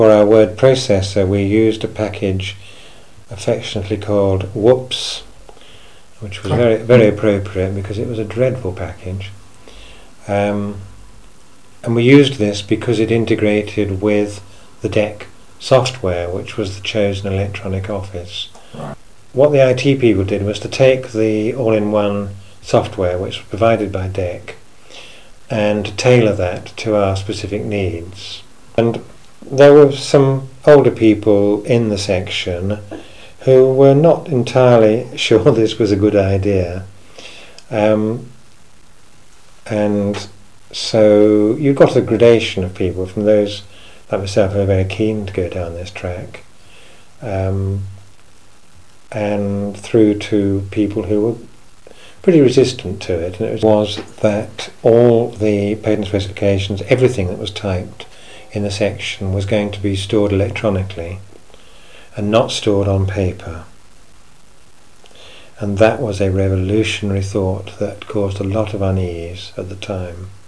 For our word processor we used a package affectionately called Whoops, which was very, very appropriate because it was a dreadful package. And we used this because it integrated with the DEC software, which was the chosen electronic office. Right. What the IT people did was to take the all-in-one software, which was provided by DEC, and tailor that to our specific needs. And there were some older people in the section who were not entirely sure this was a good idea. And so you got a gradation of people, from those like myself who are very keen to go down this track, and through to people who were pretty resistant to it. And it was that all the patent specifications, everything that was typed in the section, was going to be stored electronically and not stored on paper. And that was a revolutionary thought that caused a lot of unease at the time.